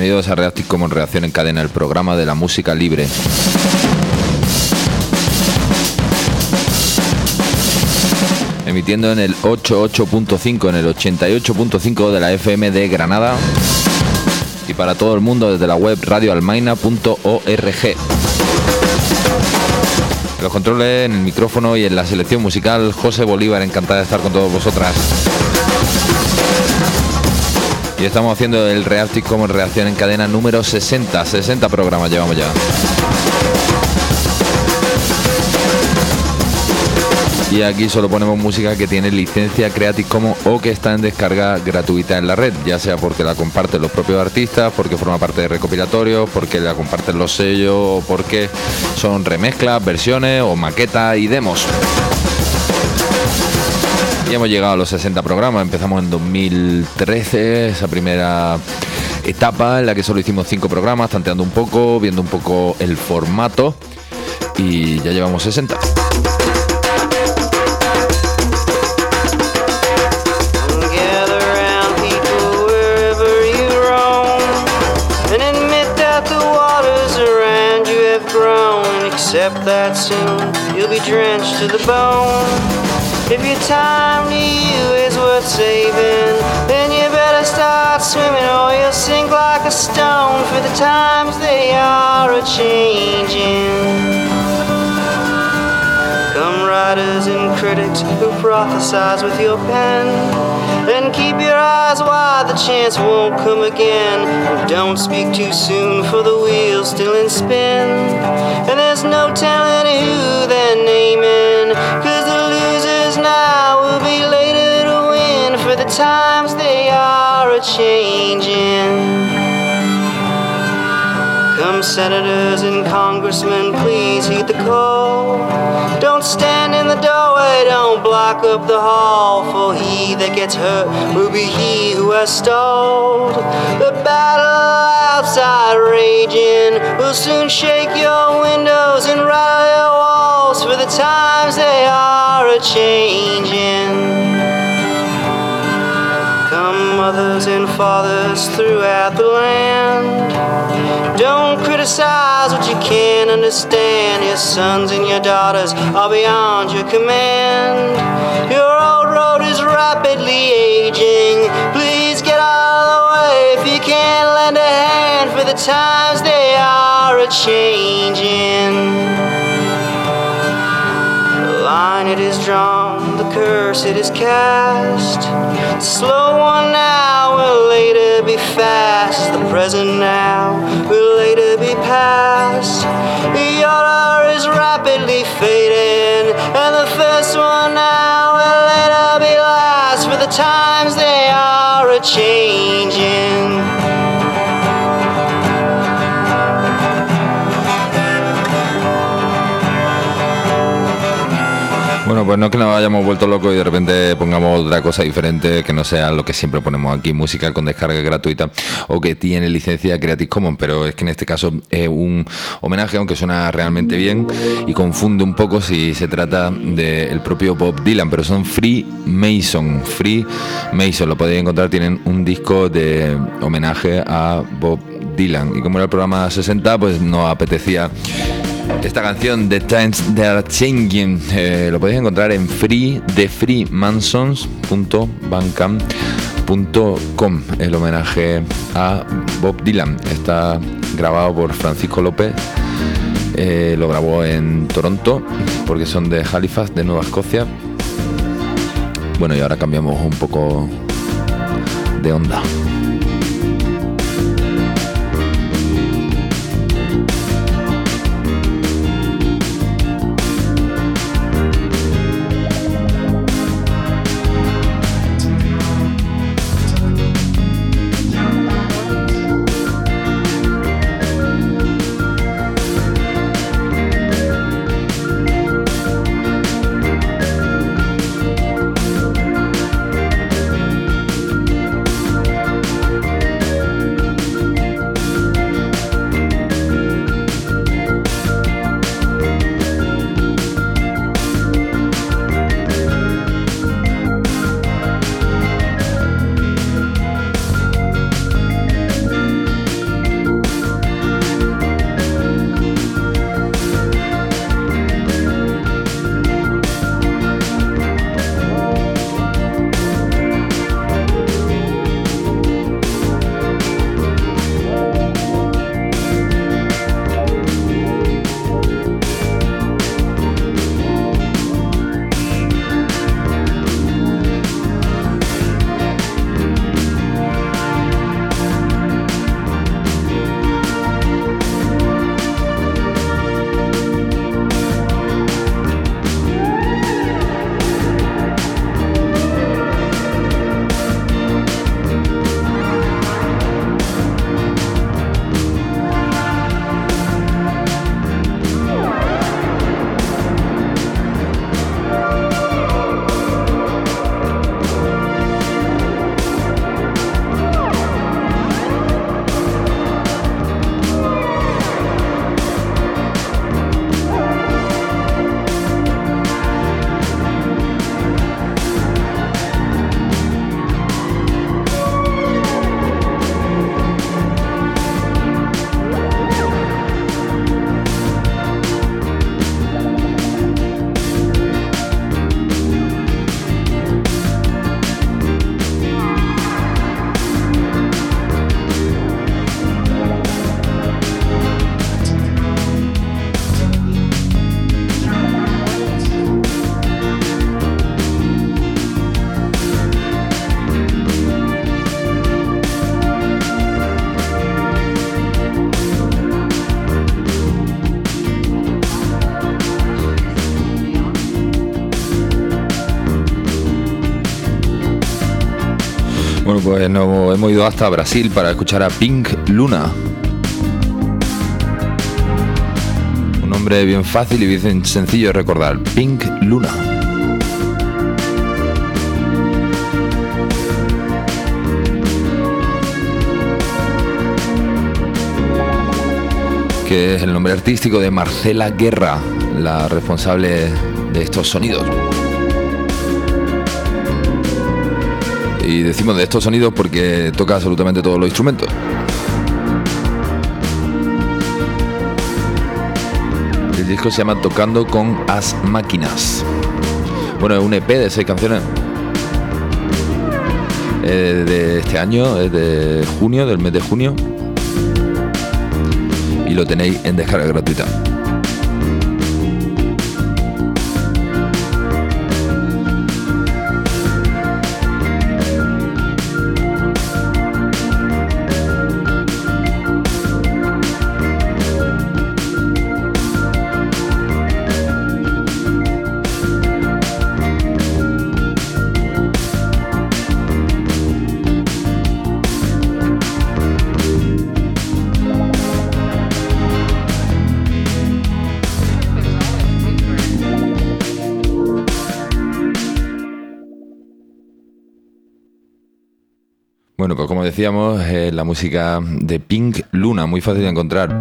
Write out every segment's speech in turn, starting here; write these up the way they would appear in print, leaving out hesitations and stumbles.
bienvenidos a Reactive Commons Reacción en Cadena, el programa de la música libre. Emitiendo en el 88.5, en el 88.5 de la FM de Granada y para todo el mundo desde la web radioalmaina.org. En los controles, en el micrófono y en la selección musical, José Bolívar, encantada de estar con todos vosotras. Y estamos haciendo el Reactive Commons Reacción en Cadena número 60 programas llevamos ya. Y aquí solo ponemos música que tiene licencia Creative Commons o que está en descarga gratuita en la red, ya sea porque la comparten los propios artistas, porque forma parte de recopilatorios, porque la comparten los sellos o porque son remezclas, versiones o maquetas y demos. Y hemos llegado a los 60 programas, empezamos en 2013, esa primera etapa en la que solo hicimos 5 programas, tanteando un poco, viendo un poco el formato y ya llevamos 60. Except that soon you'll be drenched to the bone. If your time to you is worth saving, then you better start swimming or you'll sink like a stone, for the times they are a-changing. Come writers and critics who prophesize with your pen, then keep your eyes wide, the chance won't come again. Don't speak too soon, for the wheel's still in spin, and there's no telling who they're naming, 'cause the losers now will be later to win, for the times they are a-changing. Come senators and congressmen, please heed the call. Don't stand in the doorway, don't block up the hall, for he that gets hurt will be he who has stalled. The battle outside raging will soon shake your windows and rattle your walls, for the times they are a-changing. Come mothers and fathers throughout the land, don't criticize what you can't understand. Your sons and your daughters are beyond your command. Your old road is rapidly aging. Please get out of the way if you can't lend a hand, for the times they are a-changing. The line it is drawn, the curse it is cast. The slow one now will later be fast. The present now will later be past. The order is rapidly fading, and the first one now will later be last, for the times they are a-changing. Bueno, pues no es que nos hayamos vuelto locos y de repente pongamos otra cosa diferente que no sea lo que siempre ponemos aquí, música con descarga gratuita o que tiene licencia Creative Commons, pero es que en este caso es un homenaje, aunque suena realmente bien y confunde un poco si se trata del propio Bob Dylan, pero son Freemason, lo podéis encontrar, tienen un disco de homenaje a Bob Dylan y como era el programa 60, pues nos apetecía esta canción, The Times They Are Changing. Lo podéis encontrar en thefreemasons.bandcamp.com. El homenaje a Bob Dylan está grabado por Francisco López. Lo grabó en Toronto porque son de Halifax, de Nueva Escocia. Bueno, y ahora cambiamos un poco de onda. Bueno, pues nos hemos ido hasta Brasil para escuchar a Pink Luna. Un nombre bien fácil y bien sencillo de recordar. Pink Luna. Que es el nombre artístico de Marcela Guerra, la responsable de estos sonidos. Y decimos de estos sonidos porque toca absolutamente todos los instrumentos. El disco se llama Tocando con As Máquinas. Bueno, es un EP de 6 canciones. De este año, es de junio, del mes de junio. Y lo tenéis en descarga gratuita. Bueno, pues como decíamos, la música de Pink Luna, muy fácil de encontrar,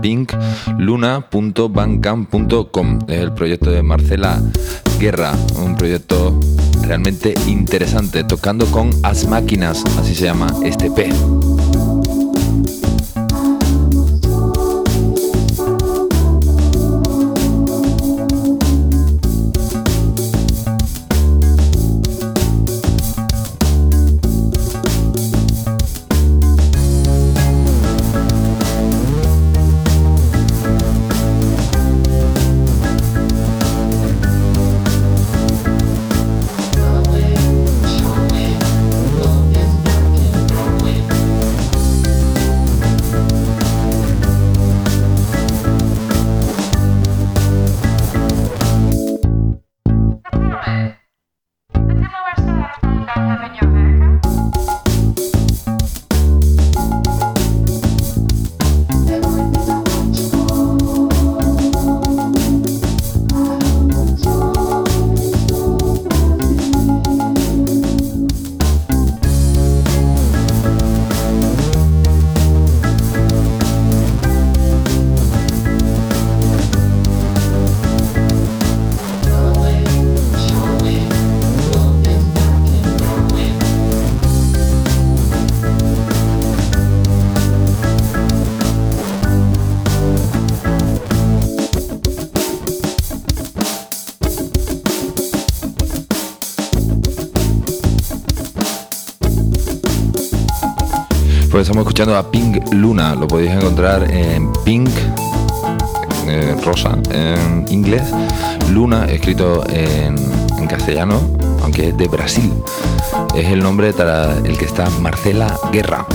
pinkluna.bandcamp.com. Es el proyecto de Marcela Guerra, un proyecto realmente interesante, tocando con As Máquinas, así se llama este EP. Pues estamos escuchando a Pink Luna, lo podéis encontrar en Pink, rosa en inglés, Luna escrito en castellano, aunque es de Brasil. Es el nombre para el que está Marcela Guerra.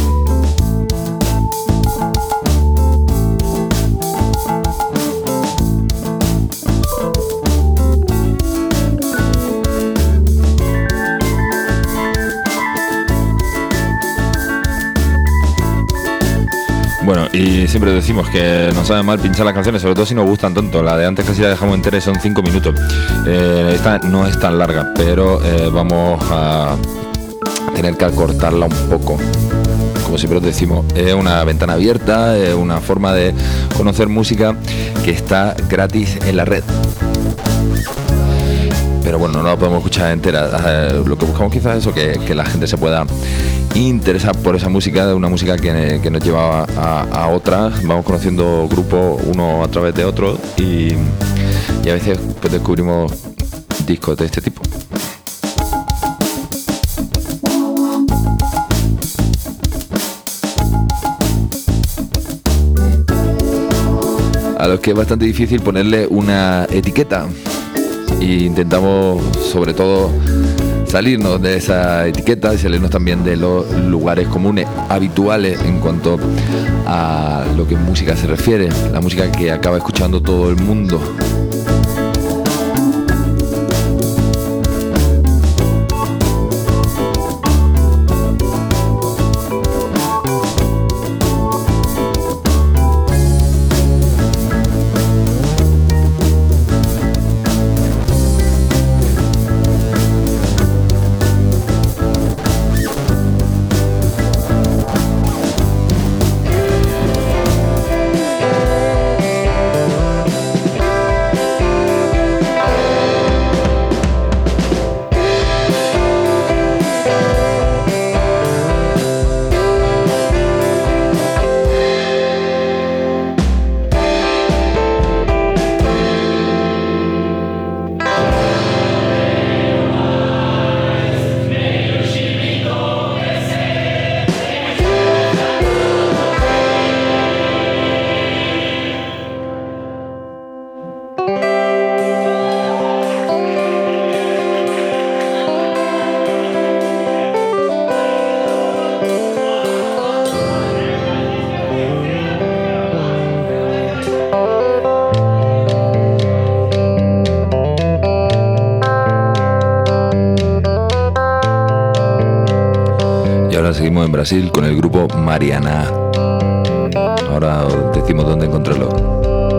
Bueno, y siempre decimos que nos sabe mal pinchar las canciones, sobre todo si nos gustan tanto. La de antes casi la dejamos entera y son 5 minutos. Esta no es tan larga, pero vamos a tener que acortarla un poco. Como siempre os decimos, es una ventana abierta, es una forma de conocer música que está gratis en la red. Pero bueno, no la podemos escuchar entera. Lo que buscamos quizás es eso, que la gente se pueda interesar por esa música, de una música que nos lleva a otras. Vamos conociendo grupos uno a través de otro y a veces pues descubrimos discos de este tipo. A los que es bastante difícil ponerle una etiqueta. Y intentamos sobre todo salirnos de esa etiqueta y salirnos también de los lugares comunes habituales en cuanto a lo que música se refiere, la música que acaba escuchando todo el mundo. Ahora seguimos en Brasil con el grupo Mariana. Ahora os decimos dónde encontrarlo.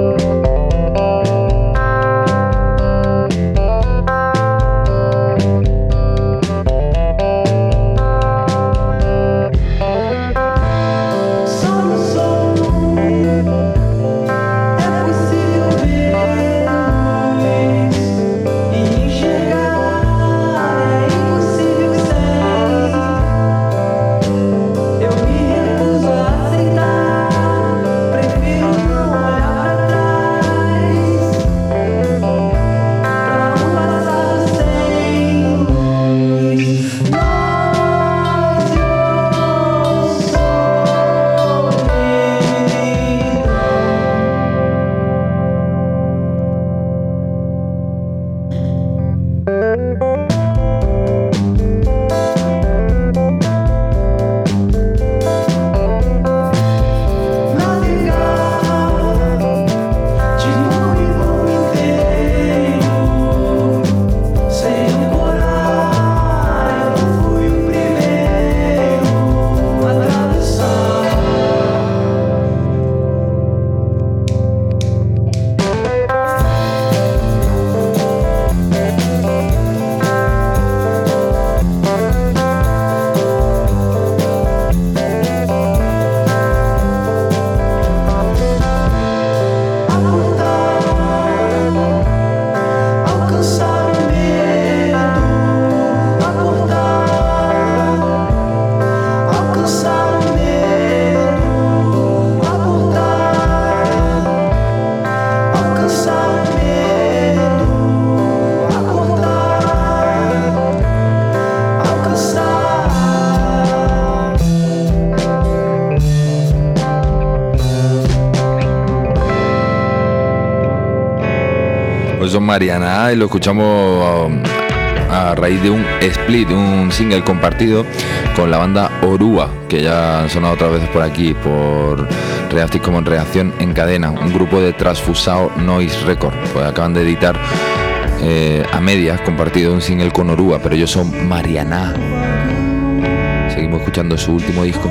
Son Mariana y lo escuchamos a raíz de un split, un single compartido con la banda Orúa, que ya han sonado otras veces por aquí, por Reactive Commons Reacción en Cadena, un grupo de Transfusao Noise Record. Pues acaban de editar a medias compartido un single con Orúa, pero ellos son Mariana. Seguimos escuchando su último disco.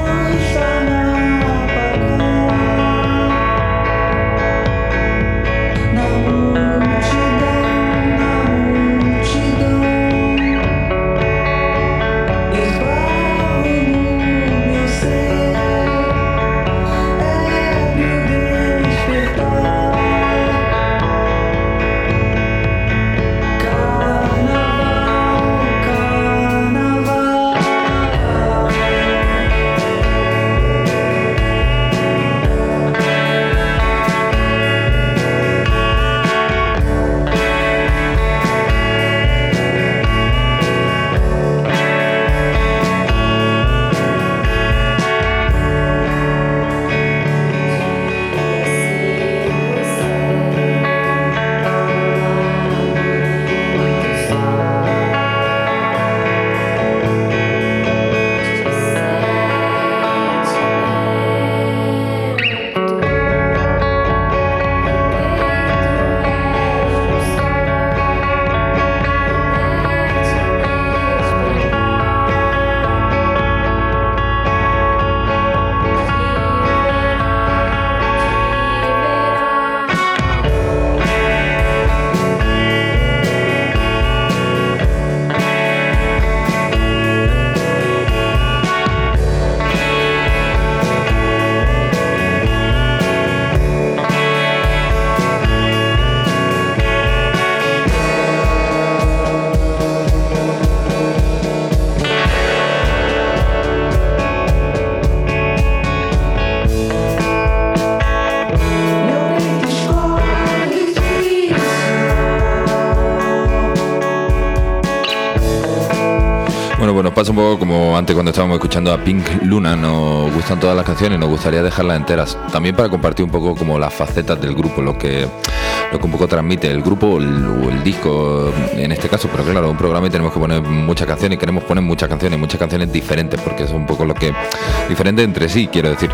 Bueno, nos pasa un poco como antes cuando estábamos escuchando a Pink Luna. Nos gustan todas las canciones, nos gustaría dejarlas enteras, también para compartir un poco como las facetas del grupo, lo que un poco transmite el grupo o el disco en este caso. Pero claro, un programa y tenemos que poner muchas canciones, y queremos poner muchas canciones diferentes, porque es un poco lo que diferente entre sí, quiero decir,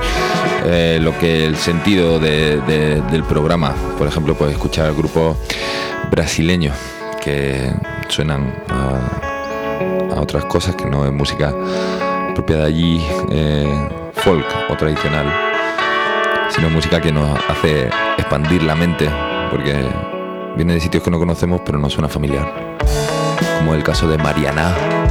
lo que el sentido del programa. Por ejemplo, pues escuchar grupos brasileños que suenan a otras cosas que no es música propia de allí, folk o tradicional, sino música que nos hace expandir la mente, porque viene de sitios que no conocemos pero nos suena familiar, como el caso de Mariana.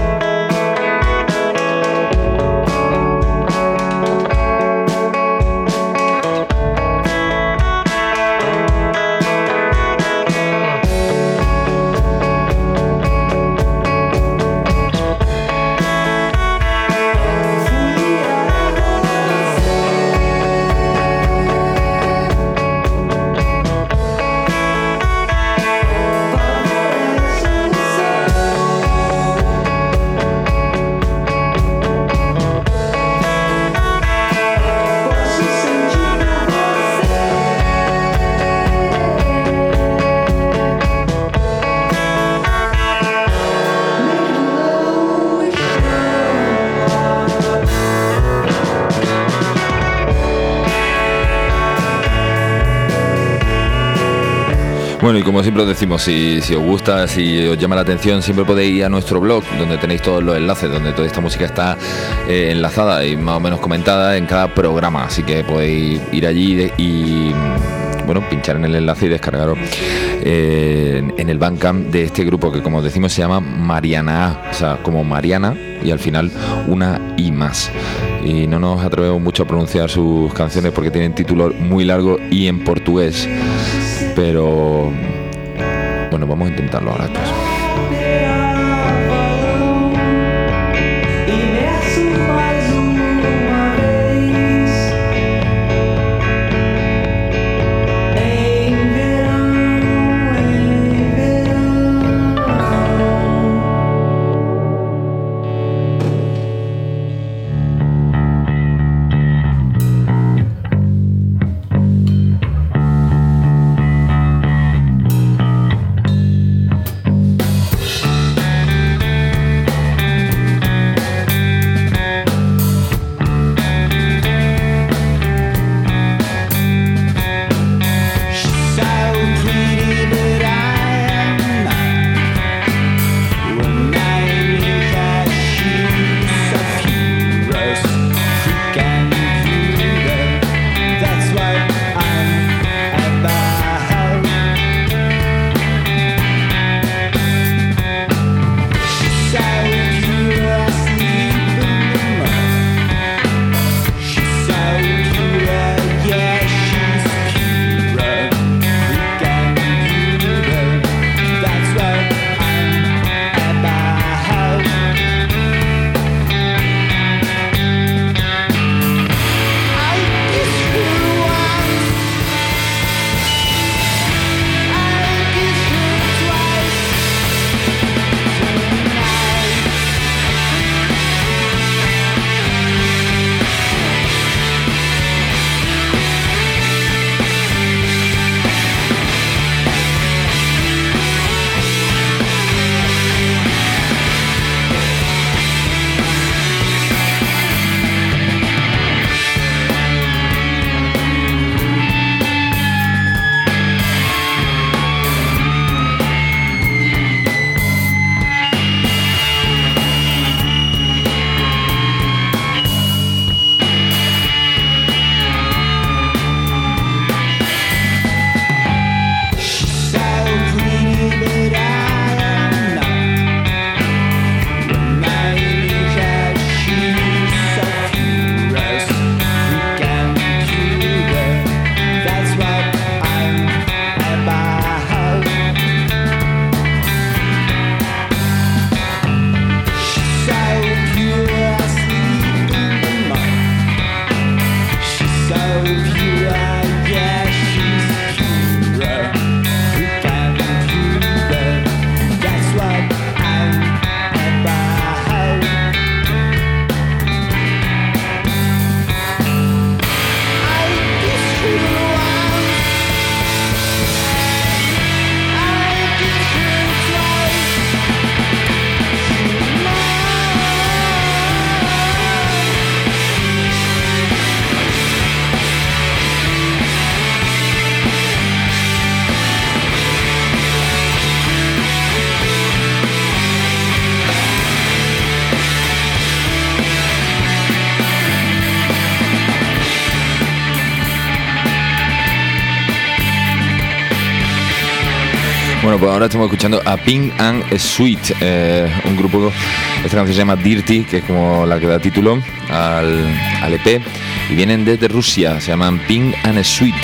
Bueno, y como siempre os decimos, si os gusta, si os llama la atención, siempre podéis ir a nuestro blog, donde tenéis todos los enlaces, donde toda esta música está enlazada y más o menos comentada en cada programa. Así que podéis ir allí y bueno, pinchar en el enlace y descargaros en el Bandcamp de este grupo, que como decimos se llama Mariana, o sea, como Mariana y al final una I más. Y no nos atrevemos mucho a pronunciar sus canciones porque tienen títulos muy largos y en portugués. Pero bueno, vamos a intentarlo ahora después. Bueno, pues ahora estamos escuchando a Pink and Sweet, un grupo, esta canción se llama Dirty, que es como la que da título al EP, y vienen desde Rusia, se llaman Pink and Sweet.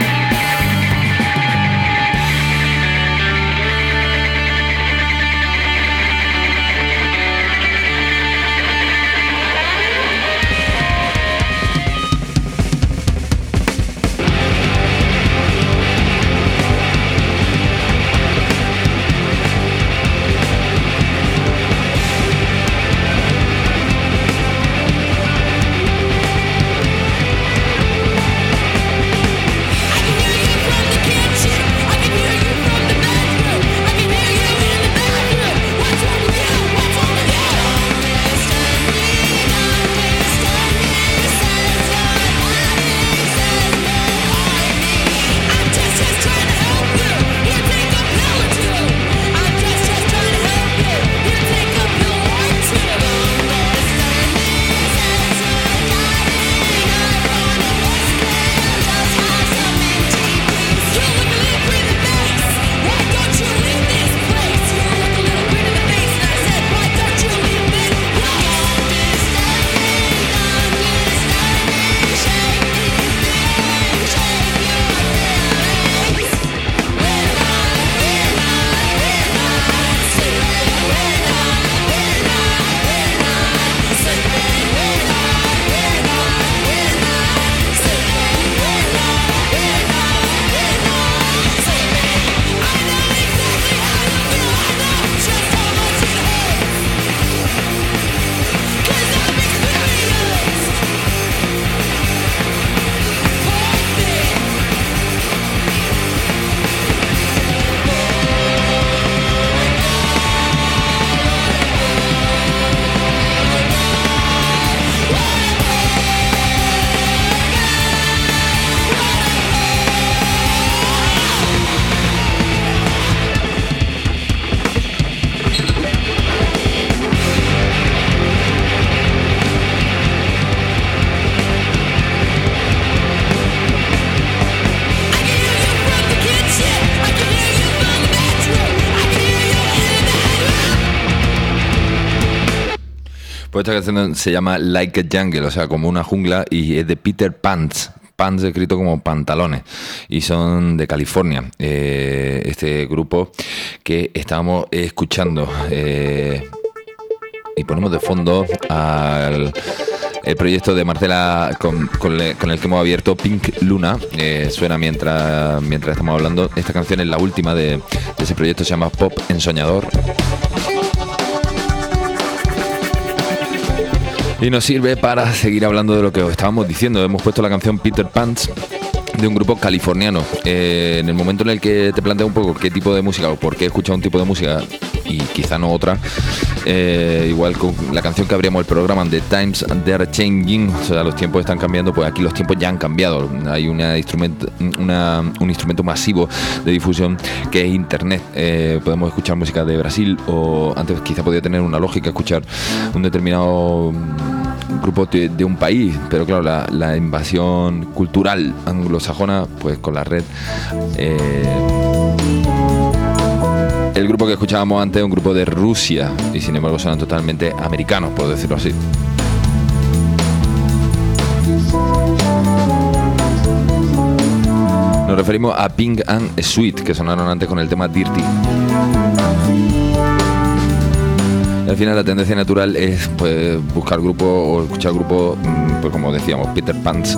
Pues esta canción se llama Like a Jungle, o sea, como una jungla, y es de Peter Pants. Pants escrito como pantalones, y son de California, este grupo que estábamos escuchando, y ponemos de fondo el proyecto de Marcela con el que hemos abierto, Pink Luna. Suena mientras estamos hablando. Esta canción es la última de ese proyecto, se llama Pop Ensoñador. Y nos sirve para seguir hablando de lo que os estábamos diciendo. Hemos puesto la canción Peter Pants de un grupo californiano. En el momento en el que te planteas un poco qué tipo de música o por qué escuchas un tipo de música y quizá no otra, igual con la canción que abríamos el programa, The Times They're Changing, o sea, los tiempos están cambiando, pues aquí los tiempos ya han cambiado. Hay un instrumento masivo de difusión que es internet. Podemos escuchar música de Brasil, o antes quizá podía tener una lógica escuchar un determinado grupo de un país, pero claro, la invasión cultural anglosajona, pues con la red, el grupo que escuchábamos antes es un grupo de Rusia, y sin embargo son totalmente americanos, por decirlo así. Nos referimos a Pink and Sweet, que sonaron antes con el tema Dirty. Al final la tendencia natural es, pues, buscar grupos o escuchar grupos, pues como decíamos, Peter Pants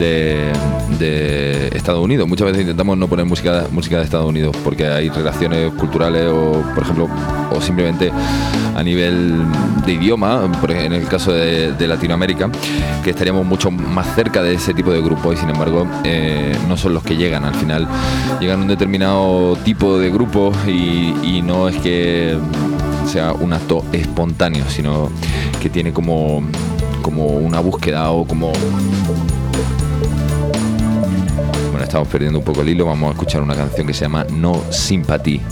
de Estados Unidos. Muchas veces intentamos no poner música de Estados Unidos porque hay relaciones culturales, o por ejemplo, o simplemente a nivel de idioma, en el caso de Latinoamérica, que estaríamos mucho más cerca de ese tipo de grupos, y sin embargo no son los que llegan. Al final llegan un determinado tipo de grupos, y no es que sea un acto espontáneo, sino que tiene como una búsqueda, o como... Bueno, estamos perdiendo un poco el hilo. Vamos a escuchar una canción que se llama No Sympathy.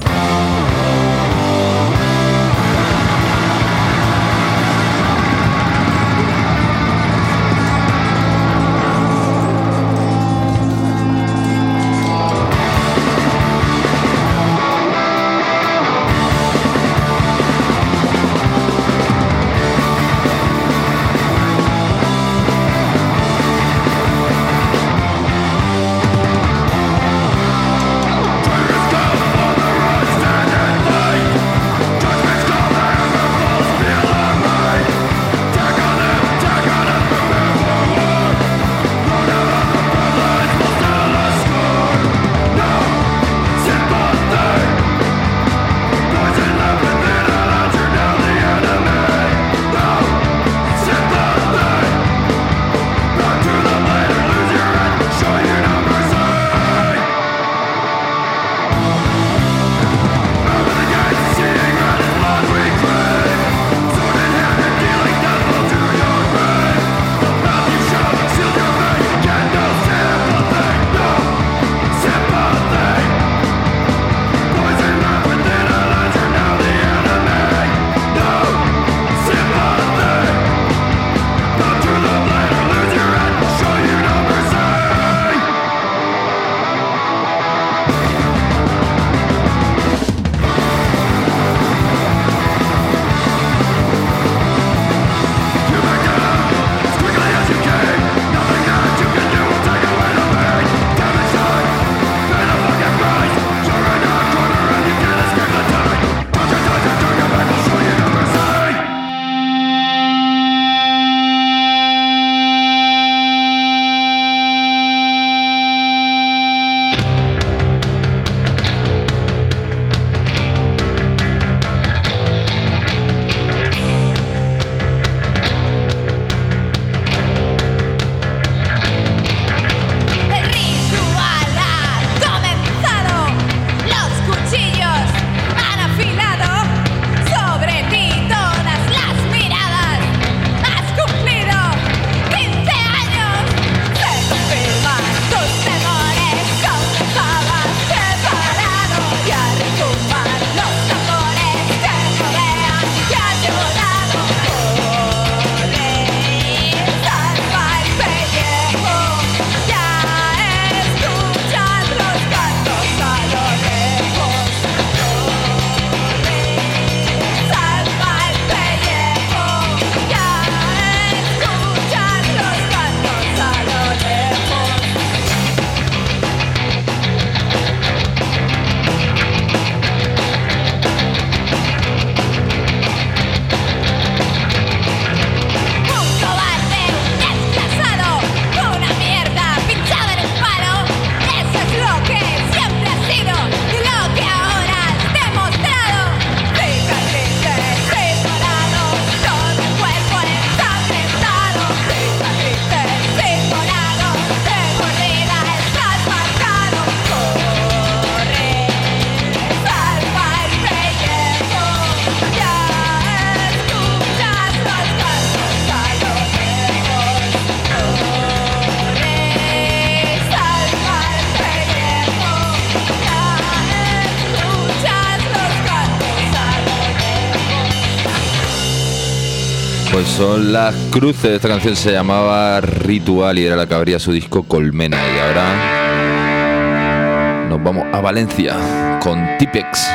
Pues son Las Cruces. Esta canción se llamaba Ritual y era la que abría su disco Colmena. Y ahora nos vamos a Valencia con Tipex.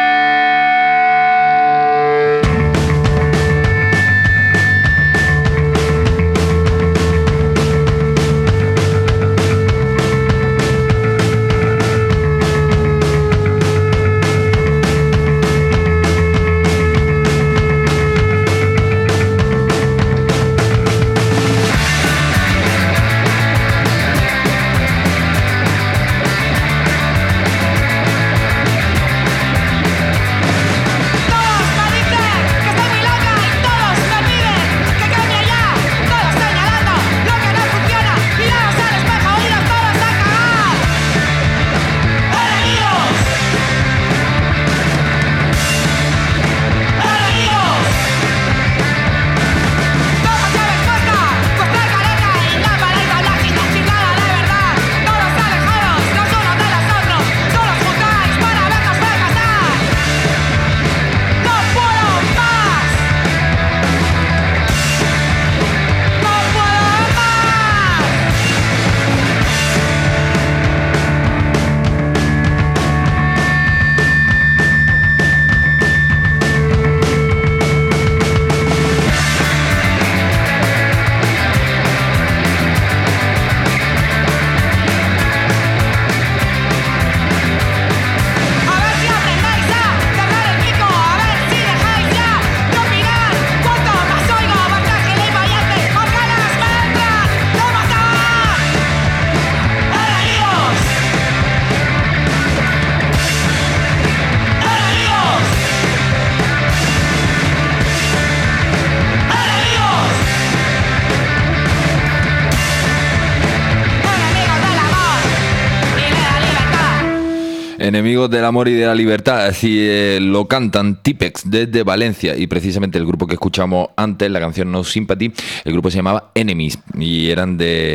Enemigos del amor y de la libertad, así lo cantan Tipex desde Valencia, y precisamente el grupo que escuchamos antes, la canción No Sympathy, el grupo se llamaba Enemies y eran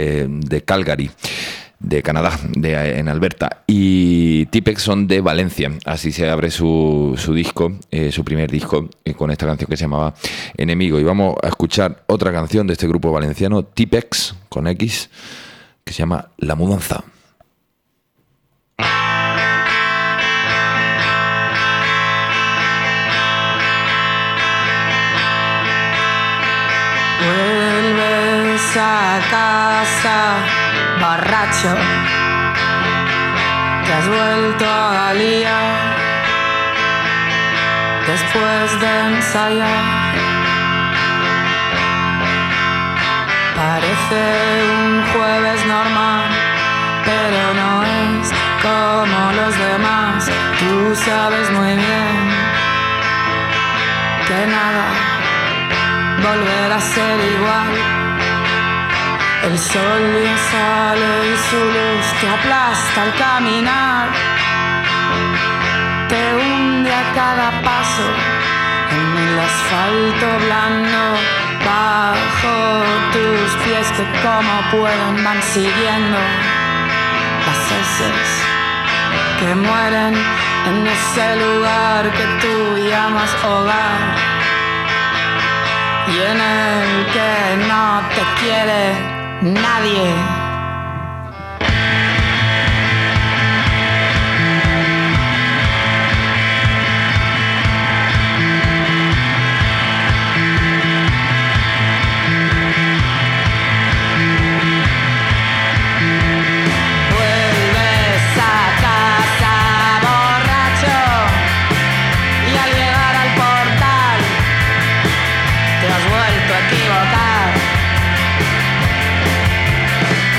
de Calgary, de Canadá, en Alberta, y Tipex son de Valencia. Así se abre su disco, su primer disco, con esta canción que se llamaba Enemigo. Y vamos a escuchar otra canción de este grupo valenciano, Tipex con X, que se llama La Mudanza. Vuelves a casa borracho, te has vuelto a liar después de ensayar. Parece un jueves normal, pero no es como los demás. Tú sabes muy bien que nada volverá a ser igual. El sol ya sale y su luz te aplasta al caminar, te hunde a cada paso en el asfalto blando bajo tus pies, que como pueden van siguiendo las heces que mueren en ese lugar que tú llamas hogar, y en el que no te quiere nadie. Vuelves a casa borracho y al llegar al portal te has vuelto a equivocar.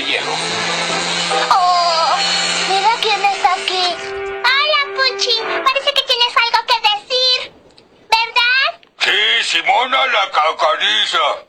hielo. ¡Oh! Mira quién está aquí. Hola, Puchi. Parece que tienes algo que decir, ¿verdad? Sí, Simona la cacariza.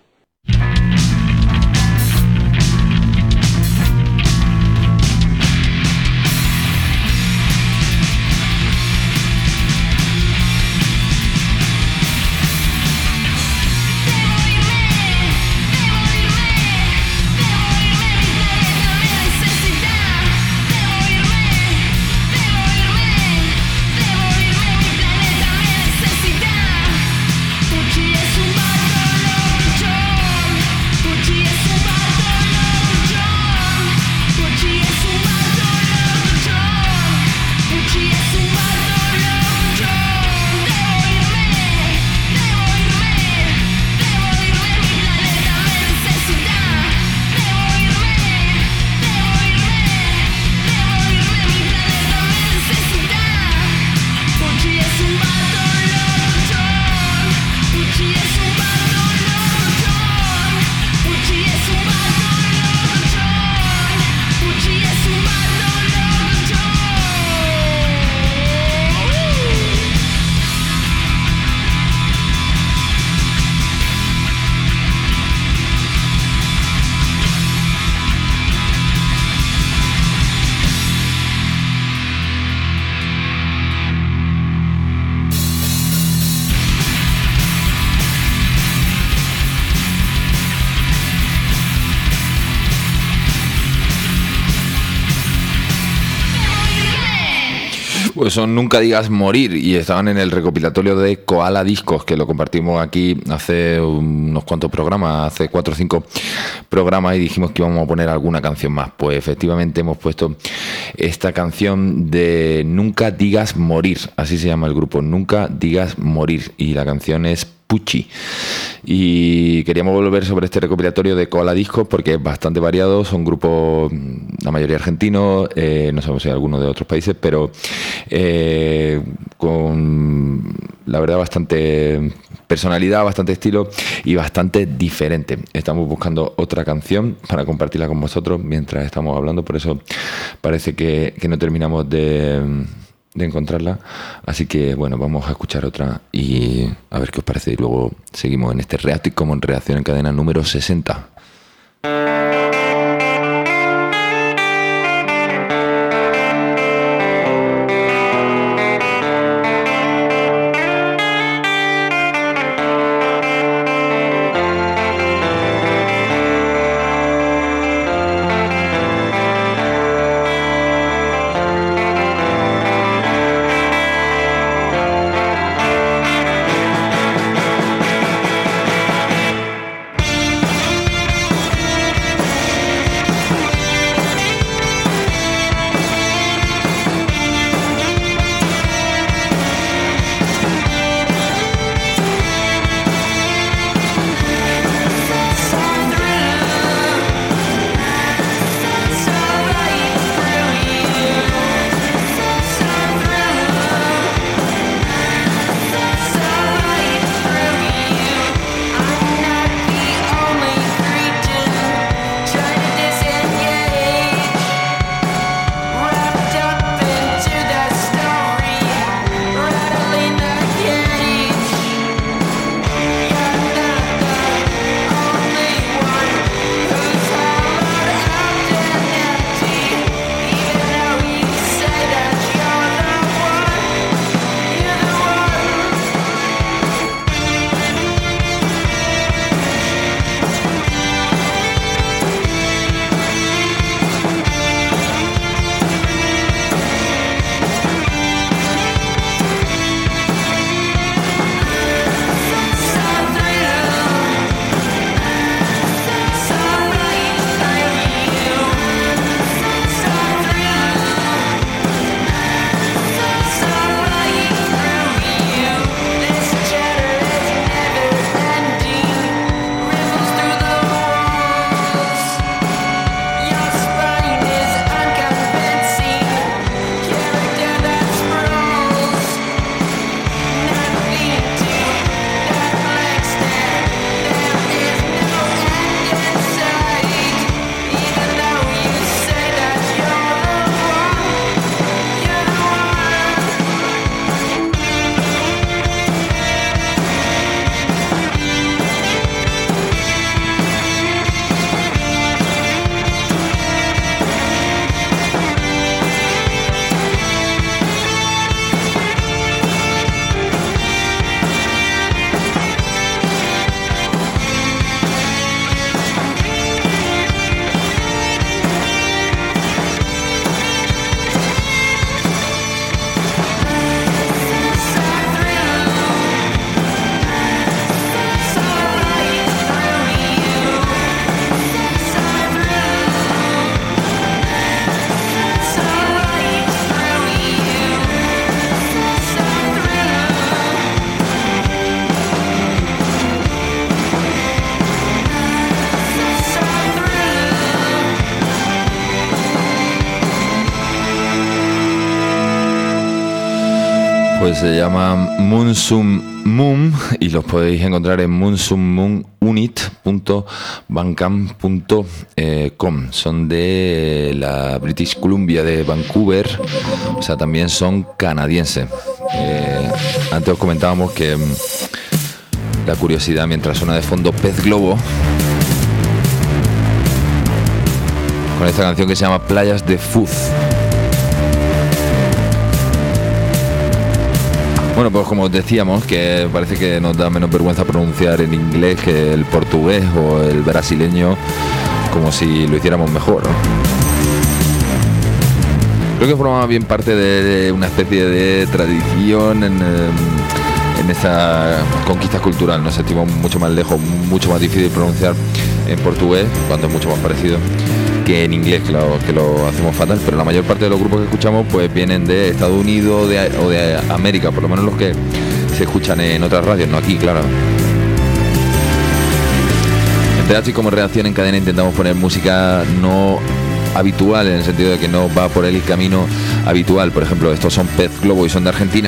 Pues son Nunca Digas Morir y estaban en el recopilatorio de Koala Discos, que lo compartimos aquí hace unos cuantos programas, hace 4 o 5 programas, y dijimos que íbamos a poner alguna canción más. Pues efectivamente hemos puesto esta canción de Nunca Digas Morir, así se llama el grupo, Nunca Digas Morir, y la canción es Puchi. Y queríamos volver sobre este recopilatorio de Koala Discos porque es bastante variado, son grupos, la mayoría argentinos, no sabemos si hay algunos de otros países, pero con la verdad bastante personalidad, bastante estilo y bastante diferente. Estamos buscando otra canción para compartirla con vosotros mientras estamos hablando, por eso parece que no terminamos de encontrarla, así que bueno, vamos a escuchar otra y a ver qué os parece, y luego seguimos en este Reactive Commons Reacción en Cadena número 60. Pues se llama Moonsum Moon y los podéis encontrar en moonsummoonunit.bandcamp.com. Son de la British Columbia de Vancouver, o sea, también son canadienses. Antes os comentábamos que la curiosidad mientras suena de fondo Pez Globo, con esta canción que se llama Playas de Fuz. Bueno, pues como decíamos, que parece que nos da menos vergüenza pronunciar en inglés que el portugués o el brasileño, como si lo hiciéramos mejor, ¿no? Creo que forma bien parte de una especie de tradición en esa conquista cultural. Nos sentimos mucho más lejos, mucho más difícil pronunciar en portugués, cuando es mucho más parecido, que en inglés, claro, que lo hacemos fatal, pero la mayor parte de los grupos que escuchamos pues vienen de Estados Unidos o de América, por lo menos los que se escuchan en otras radios, no aquí, claro. En Teatro y como reacción en cadena intentamos poner música no habitual, en el sentido de que no va por el camino habitual. Por ejemplo, estos son Pez Globo y son de Argentina.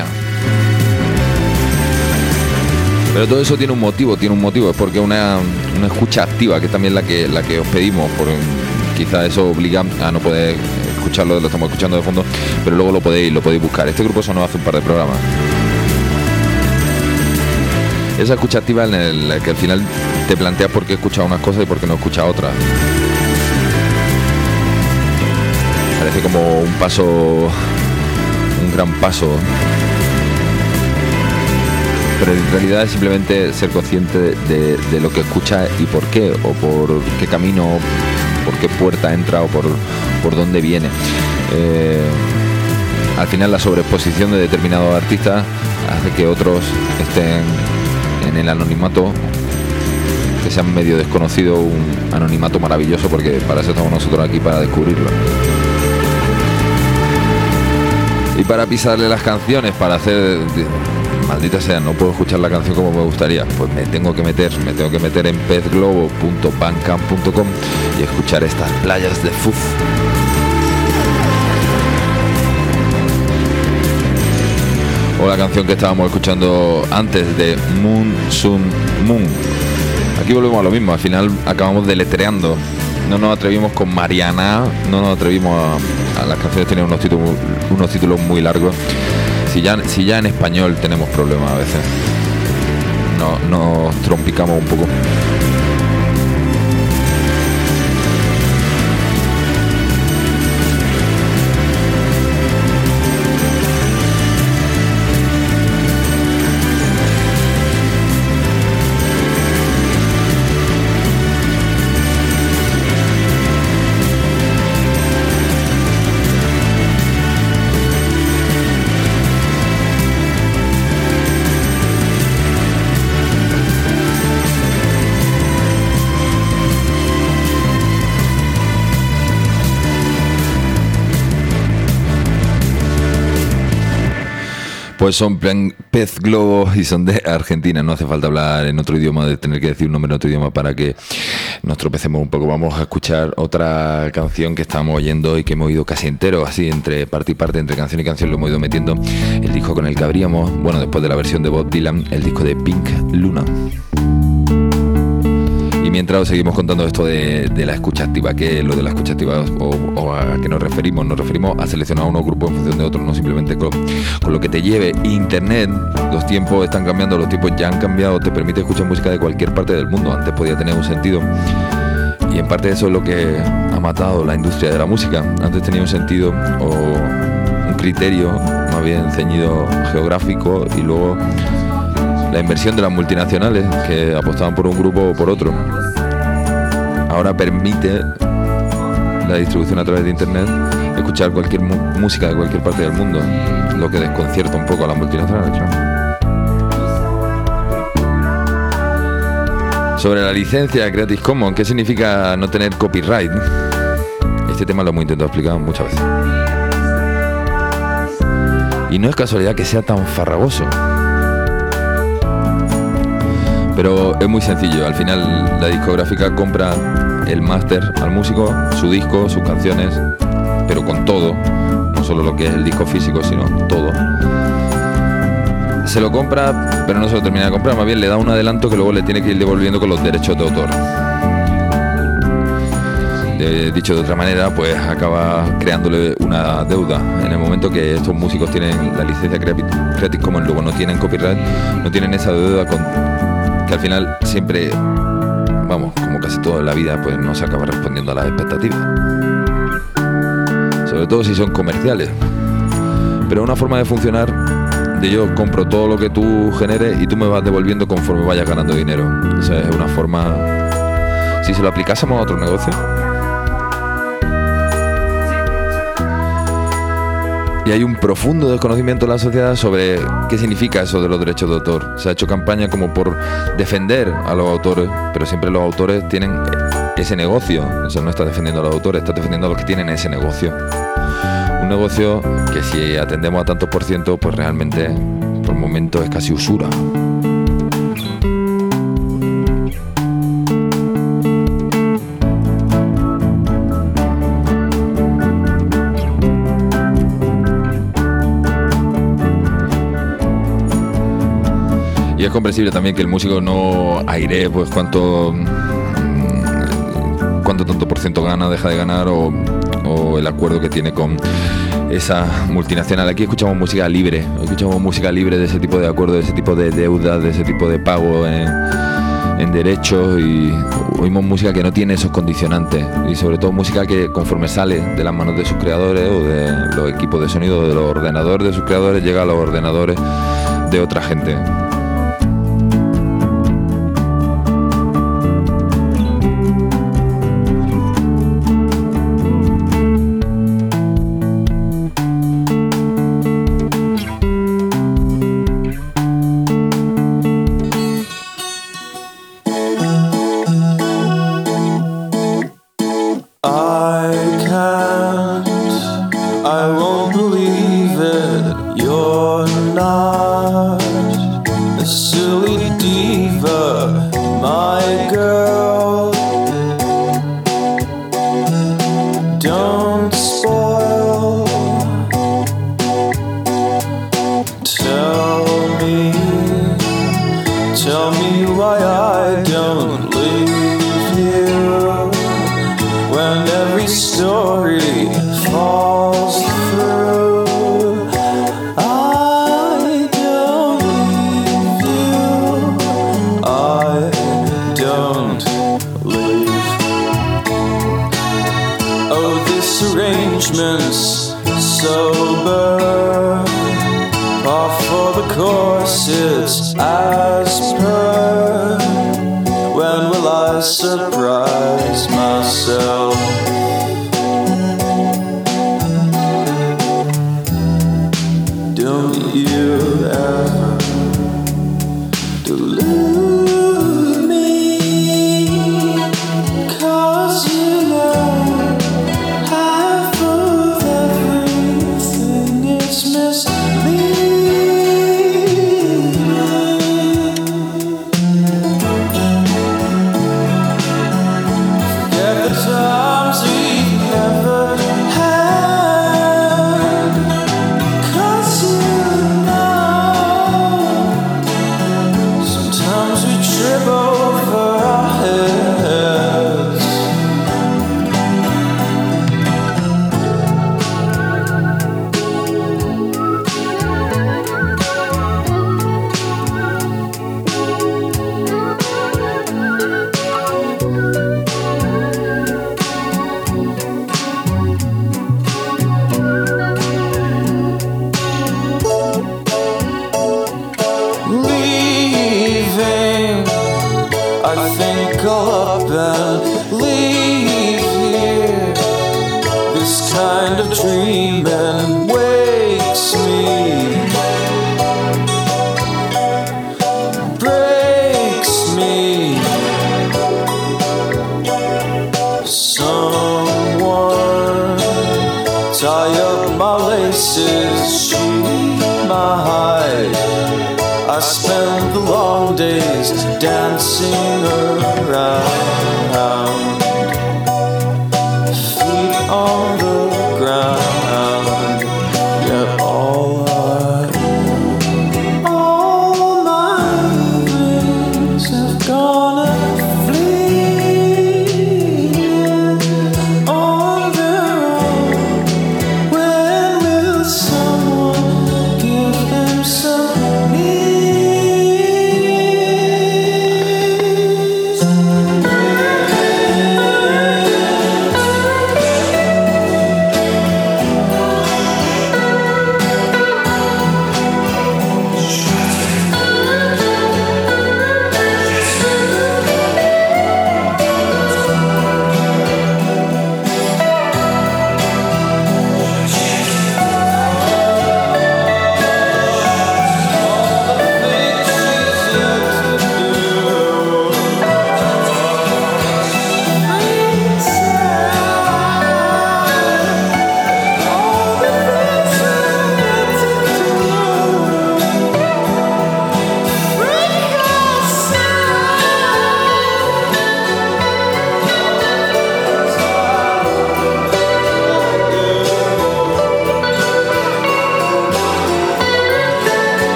Pero todo eso tiene un motivo, es porque una escucha activa, que es también la que os pedimos, quizá eso obliga a no poder escucharlo, lo estamos escuchando de fondo, pero luego lo podéis buscar. Este grupo sonó hace un par de programas. Esa escucha activa en la que al final te planteas por qué escuchas unas cosas y por qué no escuchas otras. Parece como un gran paso, pero en realidad es simplemente ser consciente de lo que escuchas y por qué, o por qué camino, por qué puerta entra o por dónde viene. Al final la sobreexposición de determinados artistas hace que otros estén en el anonimato, que sean medio desconocido, un anonimato maravilloso, porque para eso estamos nosotros aquí, para descubrirlo. Y para pisarle las canciones, para hacer... Maldita sea, no puedo escuchar la canción como me gustaría, pues me tengo que meter en pezglobo.bandcamp.com y escuchar estas Playas de Fuz. O la canción que estábamos escuchando antes, de Moonsum Moon. Aquí volvemos a lo mismo, al final acabamos deletreando. No nos atrevimos con Mariana, no nos atrevimos a las canciones tienen unos títulos muy largos. Si ya en español tenemos problemas a veces, nos trompicamos un poco. Pues son Pez Globo y son de Argentina. No hace falta hablar en otro idioma, de tener que decir un nombre en otro idioma para que nos tropecemos un poco. Vamos a escuchar otra canción que estábamos oyendo y que hemos oído casi entero, así entre parte y parte, entre canción y canción, lo hemos ido metiendo. El disco con el que abríamos, bueno, después de la versión de Bob Dylan, el disco de Pink Luna. Y mientras os seguimos contando esto de la escucha activa, que lo de la escucha activa o a qué nos referimos a seleccionar unos grupos en función de otros, no simplemente con lo que te lleve Internet. Los tiempos están cambiando, los tiempos ya han cambiado, te permite escuchar música de cualquier parte del mundo. Antes podía tener un sentido, y en parte eso es lo que ha matado la industria de la música. Antes tenía un sentido o un criterio más bien ceñido geográfico, y luego la inversión de las multinacionales que apostaban por un grupo o por otro. Ahora permite la distribución a través de Internet escuchar cualquier música de cualquier parte del mundo, lo que desconcierta un poco a las multinacionales, claro. Sobre la licencia Creative Commons, ¿qué significa no tener copyright? Este tema lo hemos intentado explicar muchas veces. Y no es casualidad que sea tan farragoso. Pero es muy sencillo. Al final la discográfica compra el máster al músico, su disco, sus canciones, pero con todo, no solo lo que es el disco físico, sino todo. se lo compra, pero no se lo termina de comprar, más bien le da un adelanto que luego le tiene que ir devolviendo con los derechos de autor. Dicho de otra manera, pues acaba creándole una deuda. En el momento que estos músicos tienen la licencia Creative Commons, luego no tienen copyright, no tienen esa deuda que al final siempre, vamos, como casi toda la vida, pues no se acaba respondiendo a las expectativas. Sobre todo si son comerciales. Pero una forma de funcionar de yo compro todo lo que tú generes y tú me vas devolviendo conforme vayas ganando dinero. O sea, es una forma... Si se lo aplicásemos a otro negocio... Y hay un profundo desconocimiento en la sociedad sobre qué significa eso de los derechos de autor. Se ha hecho campaña como por defender a los autores, pero siempre los autores tienen ese negocio. O sea, no estás defendiendo a los autores, estás defendiendo a los que tienen ese negocio. Un negocio que si atendemos a tantos por ciento, pues realmente por momentos es casi usura. Y es comprensible también que el músico no airee pues cuánto tanto por ciento gana, deja de ganar o el acuerdo que tiene con esa multinacional. Aquí escuchamos música libre, de ese tipo de acuerdos, de ese tipo de deudas, de ese tipo de pago en derechos, y oímos música que no tiene esos condicionantes, y sobre todo música que conforme sale de las manos de sus creadores o de los equipos de sonido, de los ordenadores de sus creadores, llega a los ordenadores de otra gente. All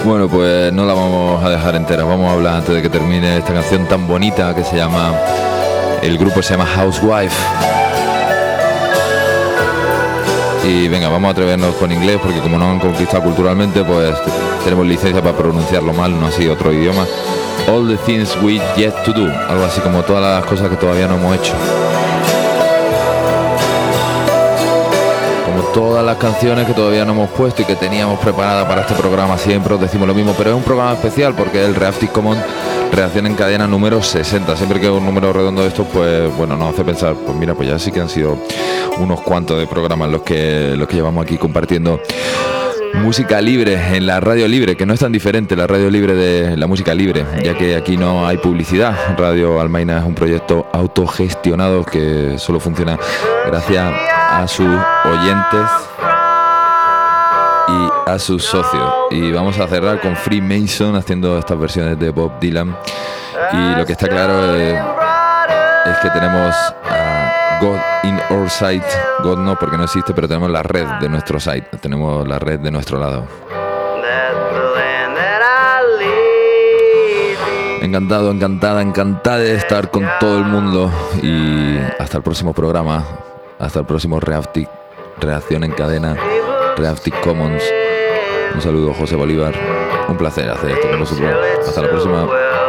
Bueno, pues no la vamos a dejar entera. Vamos a hablar antes de que termine esta canción tan bonita que se llama... El grupo se llama Housewife. Y venga, vamos a atrevernos con inglés porque como nos han conquistado culturalmente, pues tenemos licencia para pronunciarlo mal, no así otro idioma. All the things we yet to do. Algo así como todas las cosas que todavía no hemos hecho. Como todas las canciones que todavía no hemos puesto y que teníamos preparadas para este programa. Siempre os decimos lo mismo, pero es un programa especial porque es el Reactive Commons Reacción en Cadena número 60. Siempre que es un número redondo de estos, pues bueno, nos hace pensar, pues mira, pues ya sí que han sido unos cuantos de programas los que llevamos aquí compartiendo música libre en la radio libre, que no es tan diferente la radio libre de la música libre, ya que aquí no hay publicidad. Radio Almaina es un proyecto autogestionado que solo funciona gracias a sus oyentes y a sus socios. Y vamos a cerrar con Freemason haciendo estas versiones de Bob Dylan. Y lo que está claro es que tenemos a God in our side. God no, porque no existe, pero tenemos la red de nuestro site, tenemos la red de nuestro lado. Encantado, encantada de estar con todo el mundo. Y hasta el próximo programa, hasta el próximo Reacción en Cadena, Reactive Commons. Un saludo, José Bolívar. Un placer hacer esto con vosotros. Hasta la próxima.